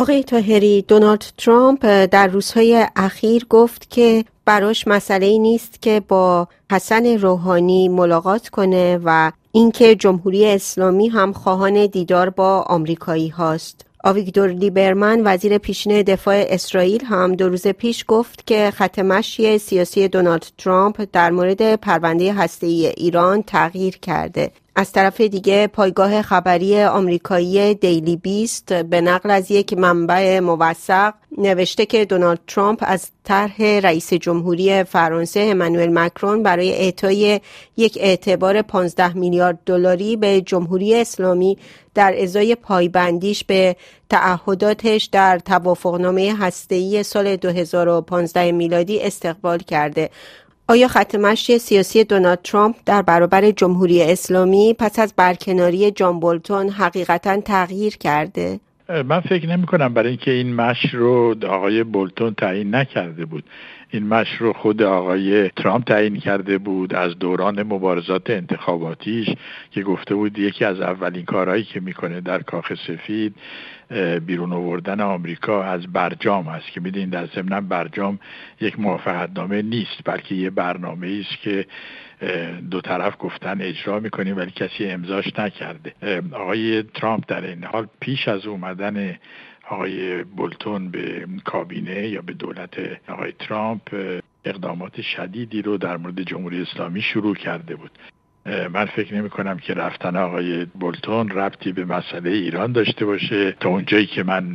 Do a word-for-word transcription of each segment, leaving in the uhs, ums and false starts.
آقای طاهری، دونالد ترامپ در روزهای اخیر گفت که براش مسئله‌ای نیست که با حسن روحانی ملاقات کنه و اینکه جمهوری اسلامی هم خواهان دیدار با آمریکایی هاست. آویگدور لیبرمن، وزیر پیشین دفاع اسرائیل، هم دو روز پیش گفت که خط مشی سیاسی دونالد ترامپ در مورد پرونده هسته‌ای ایران تغییر کرده. از طرف دیگه پایگاه خبری آمریکایی دیلی بیست به نقل از یک منبع موثق نوشته که دونالد ترامپ از طرح رئیس جمهوری فرانسه امانوئل مکرون برای اعطای یک اعتبار پانزده میلیارد دلاری به جمهوری اسلامی در ازای پایبندیش به تعهداتش در توافقنامه هسته‌ای سال دو هزار و پانزده میلادی استقبال کرده. آیا خط مشی سیاسی دونالد ترامپ در برابر جمهوری اسلامی پس از برکناری جان بولتون حقیقتاً تغییر کرده؟ من فکر نمی کنم، برای اینکه این مشی رو آقای بولتون تعیین نکرده بود. این مشی رو خود آقای ترامپ تعیین کرده بود از دوران مبارزات انتخاباتیش که گفته بود یکی از اولین کارهایی که میکنه در کاخ سفید بیرون آوردن آمریکا از برجام هست که میدین در ضمن برجام یک موافقتنامه نیست، بلکه یه برنامه‌ای است که دو طرف گفتن اجرا میکنیم ولی کسی امضاش نکرده. آقای ترامپ در این حال پیش از اومدن آقای بولتون به کابینه یا به دولت آقای ترامپ اقدامات شدیدی رو در مورد جمهوری اسلامی شروع کرده بود. من فکر نمی کنم که رفتن آقای بولتون ربطی به مسئله ایران داشته باشه. تا اونجایی که من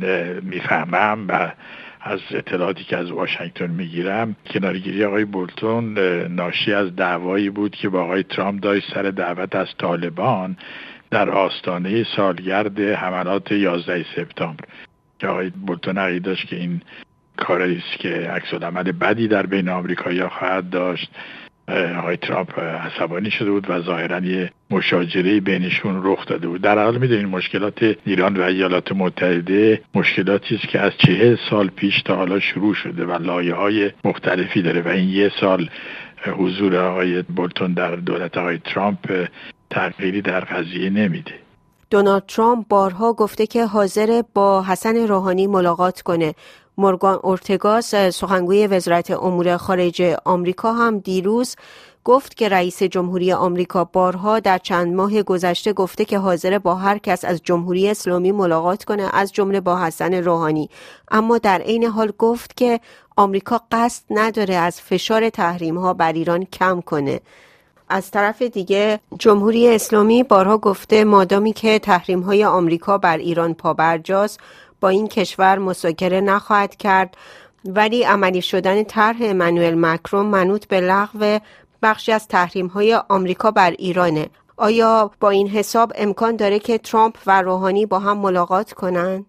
میفهمم و از اطلاعاتی که از واشنگتن میگیرم، کنارگیری آقای بولتون ناشی از دعوایی بود که با آقای ترامپ داشت سر دعوت از طالبان در آستانه سالگرد حملات یازده سپتامبر که آقای بولتون عقیده داشت که این کاری است که عکس‌العمل بدی در بین آمریکایی‌ها خواهد داشت. آقای ترامپ عصبانی شده بود و ظاهراً یه مشاجره بینشون رخ داده بود. در حال میدونین مشکلات ایران و ایالات متحده مشکلاتی است که از چهل سال پیش تا حالا شروع شده و لایه‌های مختلفی داره و این یه سال حضور آقای بولتون در دولت آقای ترامپ تغییری در قضیه نمیده. دونالد ترامپ بارها گفته که حاضر با حسن روحانی ملاقات کنه. مورگان اورتگاس، سخنگوی وزارت امور خارجه آمریکا، هم دیروز گفت که رئیس جمهوری آمریکا بارها در چند ماه گذشته گفته که حاضر با هر کس از جمهوری اسلامی ملاقات کنه، از جمله با حسن روحانی، اما در عین حال گفت که آمریکا قصد نداره از فشار تحریم‌ها بر ایران کم کنه. از طرف دیگه جمهوری اسلامی بارها گفته مادامی که تحریم‌های آمریکا بر ایران پابرجاست با این کشور مذاکره نخواهد کرد، ولی عملی شدن طرح امانوئل مکرون منوط به لغو بخشی از تحریم‌های آمریکا بر ایرانه. آیا با این حساب امکان داره که ترامپ و روحانی با هم ملاقات کنن؟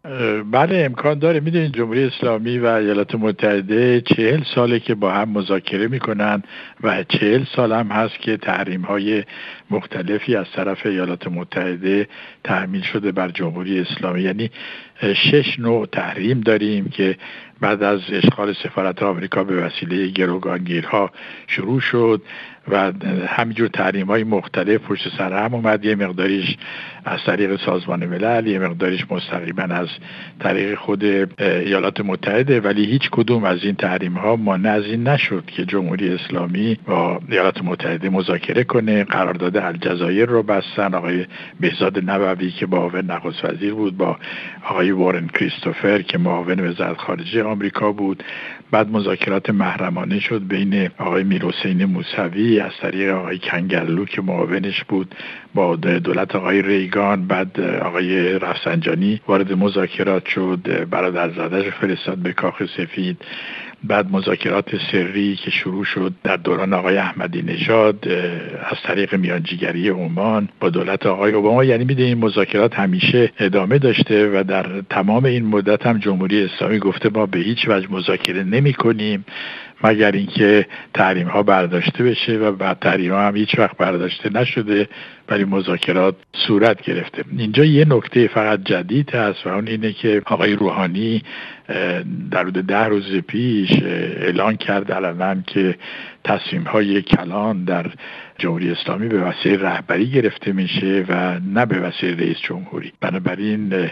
بله امکان داره. میدونید جمهوری اسلامی و ایالات متحده چهل ساله که با هم مذاکره میکنن و چهل سال هم هست که تحریم های مختلفی از طرف ایالات متحده تحمیل شده بر جمهوری اسلامی. یعنی شش نوع تحریم داریم که بعد از اشغال سفارت آمریکا به وسیله گروگانگیرها شروع شد و همینجور تحریم‌های مختلف پشت سر هم اومد. یه مقداریش از طریق سازمان ملل، یه مقداریش مستقیما از طریق خود ایالات متحده، ولی هیچ کدوم از این تحریم‌ها مانع از این نشد که جمهوری اسلامی با ایالات متحده مذاکره کنه. قرارداد الجزایر رو بستن. آقای بهزاد نبوی که معاون نخست وزیر بود با آقای وارن کریستوفر که معاون وزارت خارجه آمریکا بود. بعد مذاکرات محرمانه شد بین آقای میرحسین موسوی از طریق آقای کنگرلو که معاونش بود با دولت آقای ریگان. بعد آقای رفسنجانی وارد مذاکرات شد، برادرزاده‌اش فرستاد به کاخ سفید. بعد مذاکرات سری که شروع شد در دوران آقای احمدی نژاد از طریق میانجیگری عمان با دولت آقای اوباما. یعنی میده این مذاکرات همیشه ادامه داشته و در تمام این مدت هم جمهوری اسلامی گفته ما به هیچ وجه مذاکره نمی کنیم مگر اینکه تحریم ها برداشته بشه و بعد تحریم ها هم هیچ وقت برداشته نشده ولی مذاکرات صورت گرفته. اینجا یه نکته فقط جدید هست و اون اینه که آقای روحانی در حدود ده روز پیش اعلان کرد علنا که تصمیم های کلان در جمهوری اسلامی به وسیله رهبری گرفته میشه و نه به وسیله رئیس جمهوری. بنابراین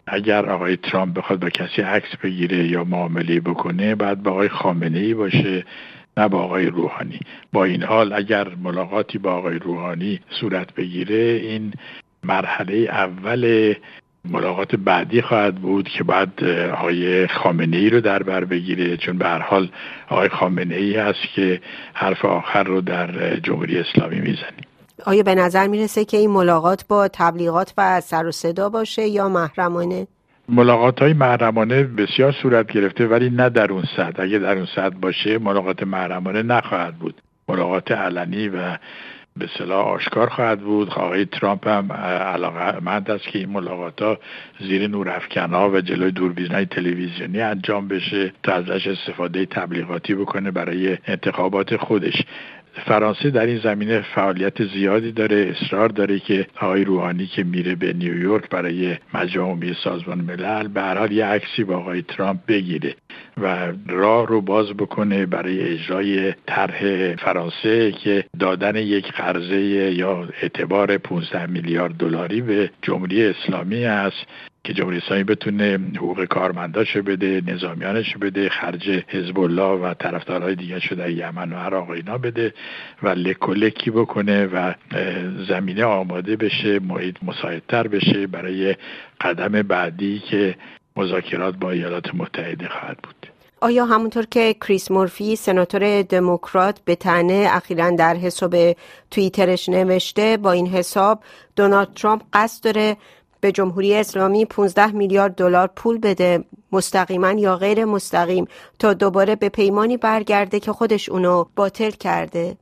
اگر آقای ترامپ بخواد با کسی عکس بگیره یا معامله بکنه باید با آقای خامنه‌ای باشه، نه با آقای روحانی. با این حال اگر ملاقاتی با آقای روحانی صورت بگیره، این مرحله اول ملاقات بعدی خواهد بود که بعد آقای خامنه‌ای رو در بر بگیره، چون به هر حال آقای خامنه‌ای هست که حرف آخر رو در جمهوری اسلامی میزنه. آیا به نظر میرسه که این ملاقات با تبلیغات و سر و صدا باشه یا محرمانه؟ ملاقات های محرمانه بسیار صورت گرفته، ولی نه در اون سطح. اگه در اون سطح باشه ملاقات محرمانه نخواهد بود، ملاقات علنی و به اصطلاح آشکار خواهد بود. آقای ترامپ هم علاقه‌مند است که این ملاقات‌ها زیر نورافکن‌ها و جلوی دوربین‌های تلویزیونی انجام بشه تا ازش استفاده تبلیغاتی بکنه برای انتخابات خودش. فرانسه در این زمینه فعالیت زیادی داره، اصرار داره که آقای روحانی که میره به نیویورک برای مجمع عمومی سازمان ملل به هر حال یه عکسی با آقای ترامپ بگیره و راه رو باز بکنه برای اجرای طرح فرانسه که دادن یک قرضه یا اعتبار پانزده میلیارد دلاری به جمهوری اسلامی است که جمهوری اسلامی بتونه حقوق کارمنداشو بده، نظامیانشو بده، خرج حزب الله و طرفدارهای دیگه شو در یمن و عراق اینا بده و لکولکی بکنه و زمینه آماده بشه، محیط مساعدتر بشه برای قدم بعدی که مذاکرات با ایالات متحده خواهد بود. آیا همونطور که کریس مورفی سناتور دموکرات به طعنه اخیراً در حساب توییترش نوشته، با این حساب دونالد ترامپ قصد داره به جمهوری اسلامی پانزده میلیارد دلار پول بده، مستقیما یا غیر مستقیم، تا دوباره به پیمانی برگرده که خودش اونو باطل کرده؟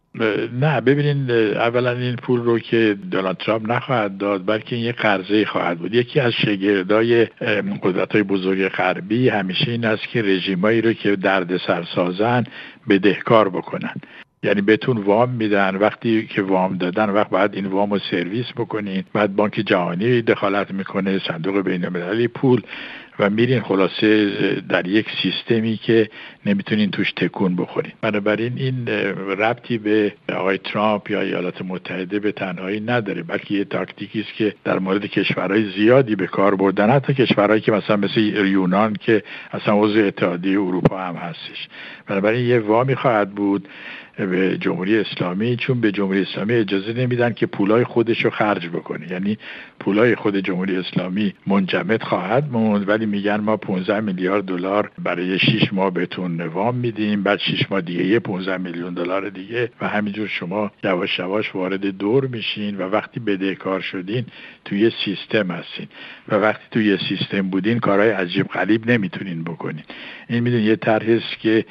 نه، ببینین، اولا این پول رو که دونالد ترامپ نخواهد داد، بلکه این یک قرضه خواهد بود. یکی از شگردای قدرت‌های بزرگ غربی همیشه این است که رژیمایی رو که دردسر سازن بدهکار بکنن. یعنی بهتون وام میدن، وقتی که وام دادن وقت بعد این وام رو سرویس بکنین، بعد بانک جهانی دخالت میکنه، صندوق بین‌المللی پول، و میرین خلاصه در یک سیستمی که نمیتونین توش تکون بخورین. بنابراین این ربطی به آقای ترامپ یا ایالات متحده به تنهایی نداره، بلکه یه تاکتیکی است که در مورد کشورهای زیادی به کار بردن، حتی کشورهایی که مثلا مثل یونان که اصلا عضو اتحادیه اروپا هم هستش. بنابراین یه وامی خواهد بود به جمهوری اسلامی، چون به جمهوری اسلامی اجازه نمیدن که پولای خودش رو خرج بکنه. یعنی پولای خود جمهوری اسلامی منجمد خواهد موند، ولی میگن ما پانزده میلیارد دلار برای شش ماه بهتون وام میدیم، بعد شش ماه دیگه یه پانزده میلیون دلار دیگه، و همینجور شما یواش یواش وارد دور میشین و وقتی بدهکار شدین توی سیستم هستین و وقتی توی سیستم بودین کارهای عجیب غریب نمیتونین بکنین. این میدونید یه طرحی است که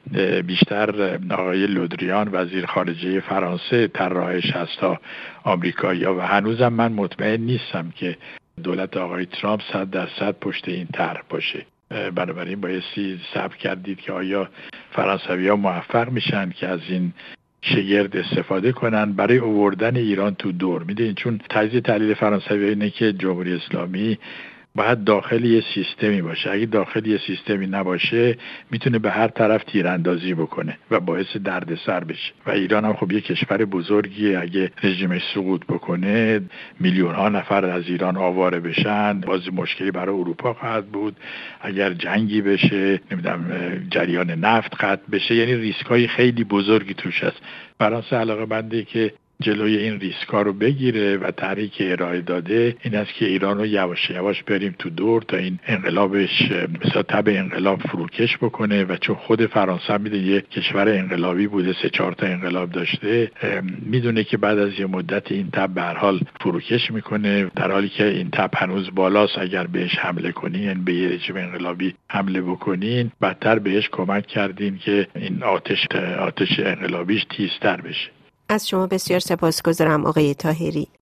بیشتر آقای لودریان وزیر خارجه فرانسه طراحش هست تا آمریکایی‌ها، و هنوزم من مطمئن نیستم که دولت آقای ترامپ صد درصد پشت این طرح باشه. بنابراین بایستی صبر کردید که آیا فرانسوی‌ها موفق میشن که از این شگرد استفاده کنن برای آوردن ایران تو دور. میدونید چون تجزیه تحلیل فرانسوی‌ها اینه که جمهوری اسلامی باید داخل یه سیستمی باشه. اگه داخل یه سیستمی نباشه میتونه به هر طرف تیراندازی بکنه و باعث دردسر بشه. و ایران هم خب یه کشور بزرگیه، اگه رژیمش سقوط بکنه میلیون ها نفر از ایران آواره بشن، باز مشکلی برای اروپا خواهد بود. اگر جنگی بشه، نمیدونم جریان نفت قطع بشه، یعنی ریسکای خیلی بزرگی توش هست. فرانسه علاقه‌منده که جلوی این ریسکا رو بگیره و طرحی که ارائه داده این است که ایران رو یواش یواش بریم تو دور تا این انقلابش مثلا تب انقلاب فروکش بکنه. و چون خود فرانسه میده یه کشور انقلابی بوده، سه چهار تا انقلاب داشته، میدونه که بعد از یه مدت این تب به هر حال فروکش میکنه، در حالی که این تب هنوز بالاست. اگر بهش حمله کنین، یعنی به یه رژیم انقلابی حمله بکنین، بدتر بهش کمک کردین که این آتش آتش انقلابیش تیزتر بشه. از شما بسیار سپاسگزارم آقای طاهری.